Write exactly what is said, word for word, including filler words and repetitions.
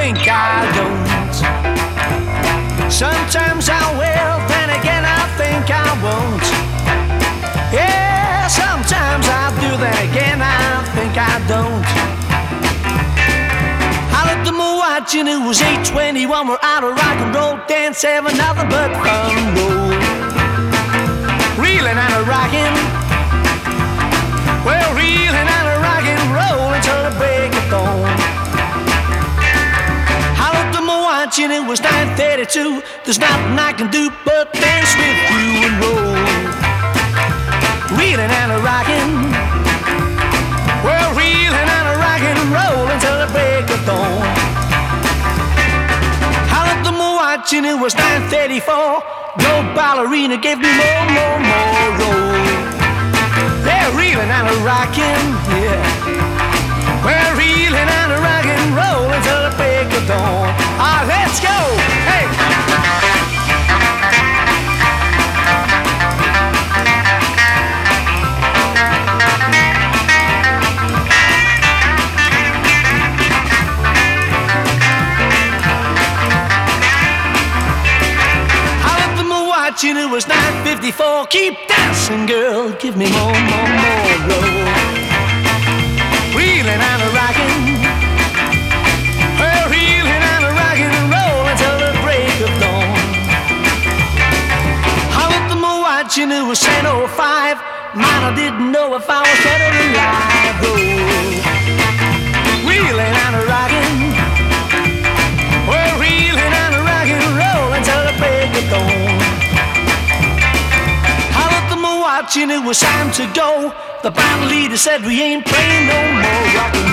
think I don't. Sometimes I will, then again I think I won't. Yeah, sometimes I do, then again I think I don't. I looked at my watch and it was eight twenty-one. We're out of rock and roll, dance, having nothing but fun. Roll, reeling and a rocking. Well, reeling and a rocking, roll until the break of dawn. I looked at my watch and it was nine thirty-two. There's nothing I can do but dance with you and roll, reeling and a rocking. Well, reeling and a rocking, roll until the break of dawn. I looked at my watch and it was nine thirty-four. No ballerina gave me more, more, more roll. They're reeling and a rocking, yeah. We're reeling and a rocking, roll until the break of dawn. Ah, let's go, hey. And it was nine fifty-four. Keep dancing, girl, give me more, more, more roll. Reeling and a rocking, well, reeling and a rocking, roll until the break of dawn. I looked at my watch and it was ten oh five. Man, I didn't know if I was dead or alive. Oh, reeling and a rocking, well, reeling and a rocking, roll until the break of dawn. And it was time to go. The band leader said we ain't playing no more rock and